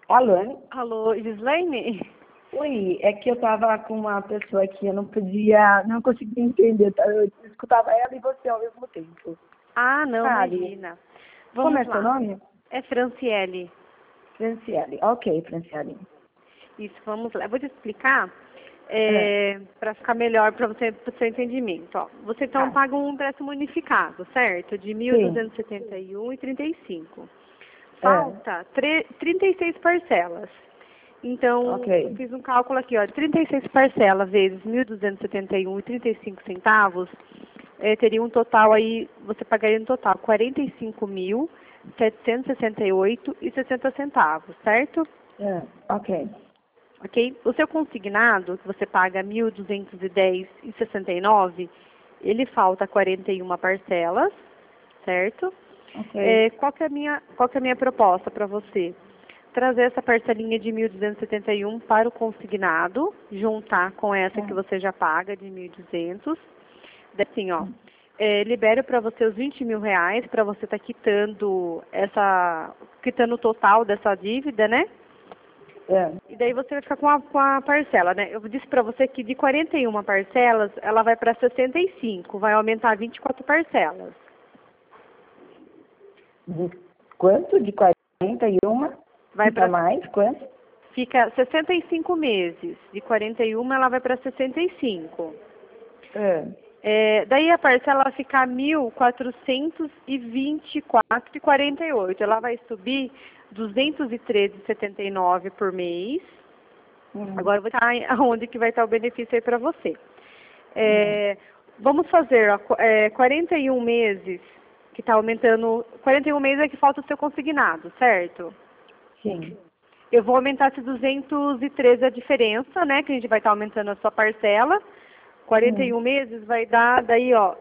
Alô? Alô, Gislaine? Oi, é que eu tava com uma pessoa aqui, eu não conseguia entender, tá? Eu escutava ela e você ao mesmo tempo. Ah, não, Sabe? imagina. Como Vamos é seu lá. nome? É Franciele. Franciele. Ok, Franciele. Isso, vamos lá. Eu vou te explicar É, para ficar melhor para você, pro seu entendimento. Ó, você então tá. paga um empréstimo unificado, certo? De Sim. 1.271,35. É, Falta 36 parcelas. Então, eu ok. fiz um cálculo aqui, ó, de 36 parcelas vezes 1.271,35 teria um total aí, você pagaria no total 45.768,60 centavos, certo? É, ok. Ok? O seu consignado, que você paga 1.210,69, ele falta 41 parcelas, certo? Ok. Qual que é a minha proposta para você? Trazer essa parcelinha de 1.271 para o consignado, juntar com essa que É. você já paga de 1.200. Assim, ó, libero para você os 20 mil reais para você estar quitando o total dessa dívida, né? É. E daí você vai ficar com a parcela, né? Eu disse para você que de 41 parcelas, ela vai para 65, vai aumentar 24 parcelas. De quanto? De 41? Vai Fica para mais? Quanto? Fica 65 meses. De 41 ela vai para 65. É. Daí a parcela vai ficar 1.424,48. Ela vai subir 213,79 por mês. Hum, Agora eu vou estar aonde que vai estar o benefício aí para você. hum. Vamos fazer ó, 41 meses, que está aumentando. 41 meses é que falta o seu consignado, certo? Sim. Eu vou aumentar esse 213 a diferença, né? Que a gente vai estar aumentando a sua parcela. Hum. 41 meses vai dar, daí, ó,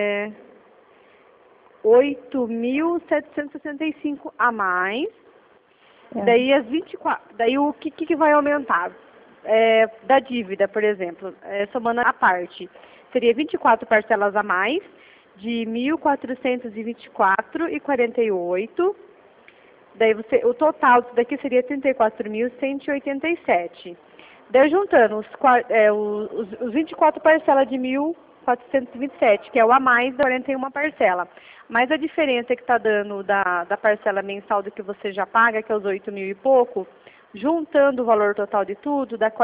8.765 a mais. É. Daí as 24, daí o que vai aumentar? Da dívida, por exemplo, somando a parte, seria 24 parcelas a mais, de 1.424,48. Daí o total disso daqui seria 34.187. Daí juntando os 24 parcelas de 1.427, que é o a mais da 41 parcela. Mais a diferença que está dando da parcela mensal do que você já paga, que é os 8 mil e pouco, juntando o valor total de tudo, dá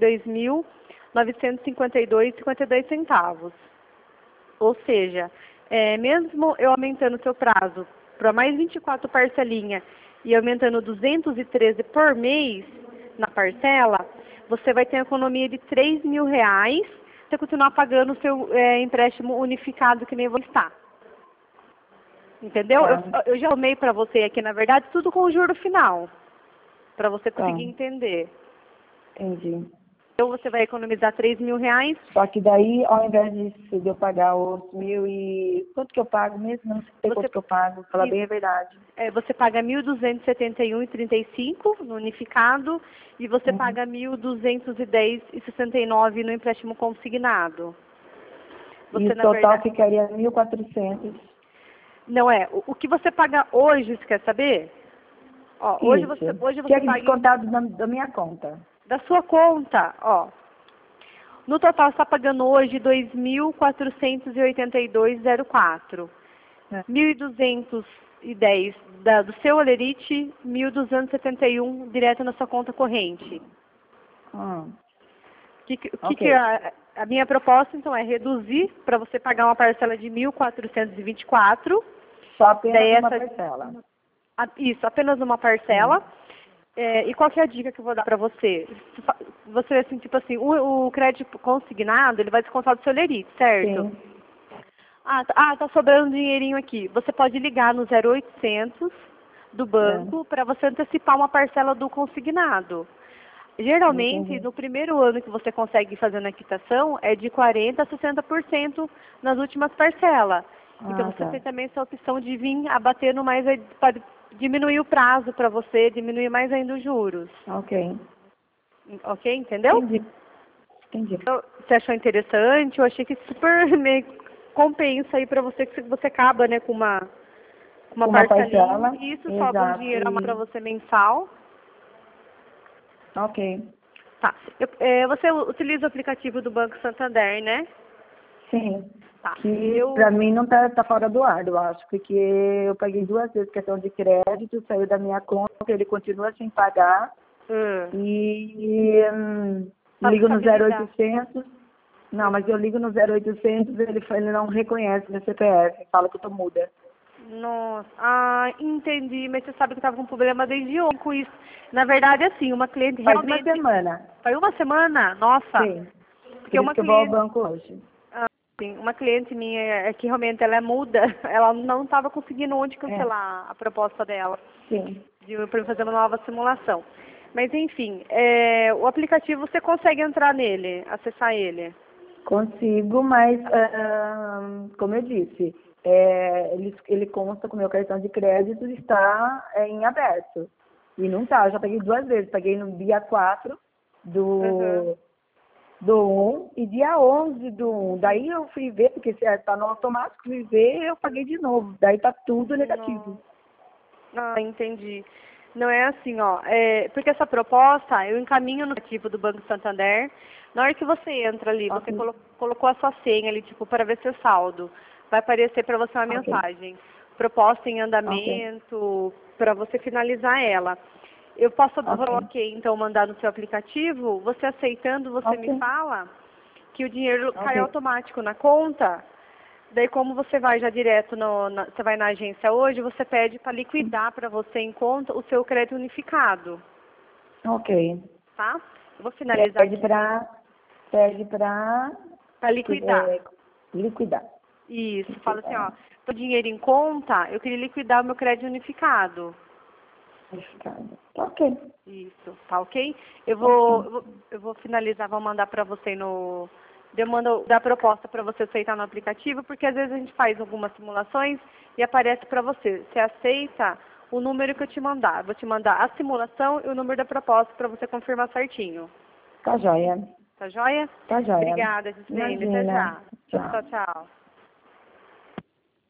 42.952,52 centavos. Ou seja, mesmo eu aumentando o seu prazo para mais 24 parcelinhas e aumentando 213 por mês na parcela, você vai ter uma economia de 3 mil reais para continuar pagando o seu empréstimo unificado que nem você está. Entendeu? Tá. Eu já arrumei para você aqui, na verdade, tudo com o juro final, para você Tá. conseguir entender. Entendi. Então você vai economizar 3 mil reais. Só que daí, ao invés de eu pagar os mil e... Quanto que eu pago mesmo? Não sei Você, quanto que eu pago, falar bem a verdade. você paga 1.271,35 no unificado e você Uhum. paga 1.210,69 no empréstimo consignado. E Você, o na total verdade, ficaria 1.400. não é. O que você paga hoje, você quer saber? Ó, Isso. hoje Que é você paga descontado da minha conta. da sua conta, ó. No total, você está pagando hoje 2.482,04. É. 1.210 do seu Olerite, 1.271 direto na sua conta corrente. Ah, Que ok. a minha proposta, então, é reduzir para você pagar uma parcela de 1.424. Só Daí apenas uma essa, parcela. isso, apenas uma Sim. parcela. E qual que é a dica que eu vou dar para você? Você, assim, tipo assim, o crédito consignado, ele vai descontar do seu Olerite, certo? Sim. Tá sobrando um dinheirinho aqui. Você pode ligar no 0800 do É. banco para você antecipar uma parcela do consignado. Geralmente, Entendi. no primeiro ano que você consegue fazer a quitação, é de 40% a 60% nas últimas parcelas. Então, Ah, você tá. tem também essa opção de vir abatendo mais, para diminuir o prazo para você, diminuir mais ainda os juros. Ok. Ok? Entendeu? Entendi. Entendi. Então, você achou interessante? Eu achei que super me compensa aí para você, que você acaba, né, com uma Uma parcelinha parcela. e isso sobra um Exato. dinheiro a mais para E você mensal. Ok. Tá. Você utiliza o aplicativo do Banco Santander, né? Sim. Tá. Que pra mim não tá fora do ar, eu acho, porque eu paguei 2 vezes questão de crédito, saiu da minha conta, ele continua sem pagar. E Sabe ligo no saber lidar. 0800. Não, mas eu ligo no 0800, ele não reconhece meu CPF, fala que eu tô muda. Nossa, entendi, mas você sabe que estava com problema desde ontem com isso. Na verdade, assim, uma cliente Faz uma realmente... semana. Foi uma semana? Nossa, Sim. porque Por isso uma que eu vou ao cliente... banco hoje. Sim, uma cliente minha que realmente ela é muda, ela não estava conseguindo onde É, cancelar a proposta dela sim. para fazer uma nova simulação. Mas enfim, o aplicativo você consegue entrar nele, acessar ele. Consigo, mas, como eu disse, ele consta com o meu cartão de crédito está em aberto. E não tá, eu já paguei 2 vezes. Paguei no dia 4 Uhum. do 1 e dia 11 do 1. Daí eu fui ver, porque se tá no automático, fui ver, eu paguei de novo. Daí tá tudo negativo. Entendi. Não é assim, ó. Porque essa proposta eu encaminho no aplicativo do Banco Santander. Na hora que você entra ali, você Ok, colocou a sua senha ali, tipo, para ver seu saldo. Vai aparecer para você uma ok, mensagem. Proposta em ok, andamento, para você finalizar ela. Eu posso, ok, ok, então mandar no seu aplicativo. Você aceitando, você me ok, fala que o dinheiro cai ok. automático na conta. Daí, como você vai já direto, você vai na agência hoje, você pede para liquidar para você em conta o seu crédito unificado, Ok. tá? Eu vou finalizar aqui Pede pra para liquidar. liquidar. Isso, fala assim, ó, Liquidar. tô dinheiro em conta, eu queria liquidar o meu crédito unificado. Unificado. Ok, Isso, tá ok? Eu vou, ok. eu vou, eu vou finalizar, vou mandar para você no... Eu mando dar proposta para você aceitar no aplicativo, porque às vezes a gente faz algumas simulações e aparece para você. Você aceita o número que eu te mandar. Eu vou te mandar a simulação e o número da proposta para você confirmar certinho. Tá joia. Tá joia? Tá joia. Obrigada, Gislene. Até Imagina. já. Tchau, Tchau. tchau.